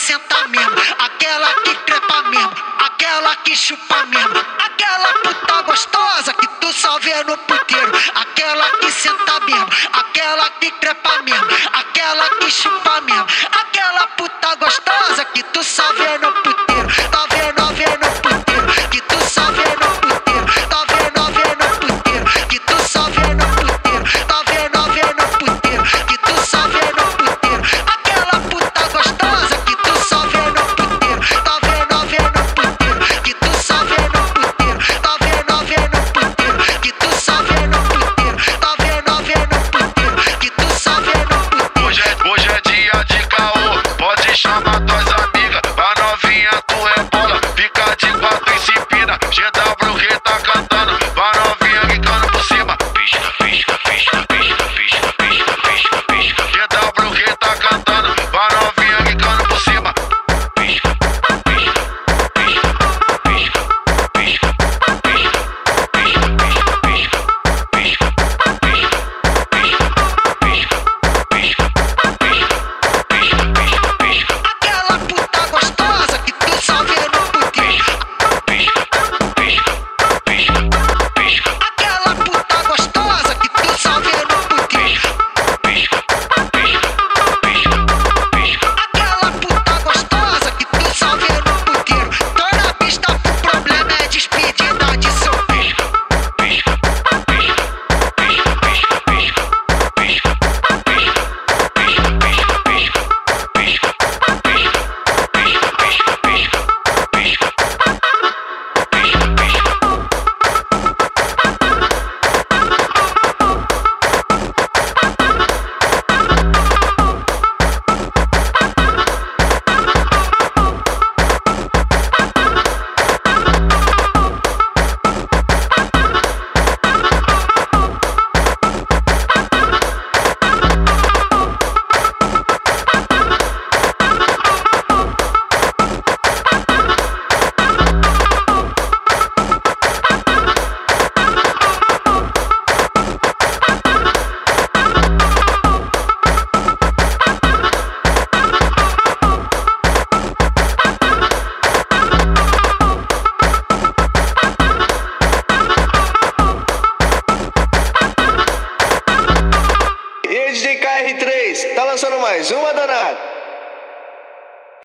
senta mesmo, aquela que trepa mesmo, aquela que chupa mesmo, aquela puta gostosa que tu só vê no puteiro, aquela que senta mesmo, aquela que trepa mesmo, aquela que chupa mesmo, aquela puta gostosa que tu só vê no puteiro, tá vê no puteiro, que tu só vê no puteiro, tá vê no puteiro, que tu só vê no puteiro, tá vê no puteiro, que tu só vê no puteiro, aquela puta gostosa que tu só vê no puteiro, tá vê no puteiro, que tu só vê no puteiro, tá vê no puteiro, que tu só vê no puteiro, tá vê no puteiro, que tu só vê no puteiro. Hoje é dia de caô, pode chamar tuas amigas, a novinha tu é bola, fica de quatro e se empina, GW tá cantando, a novinha quicando por cima, pisca, pisca, pisca, pisca, pisca, pisca, pisca, pisca, GW tá cantando, a novinha quicando por cima, pisca, pisca, pisca, pisca, pisca, pisca, pisca, pisca, pisca, pisca, Aquela puta gostosa que tu só vê no puteiro, aquela puta gostosa que tu só vê no puteiro, aquela puta gostosa que tu só vê no puteiro. Tô na pista, o problema é despedida de solteiro. E aí, DJ KR3, tá lançando mais uma, danado?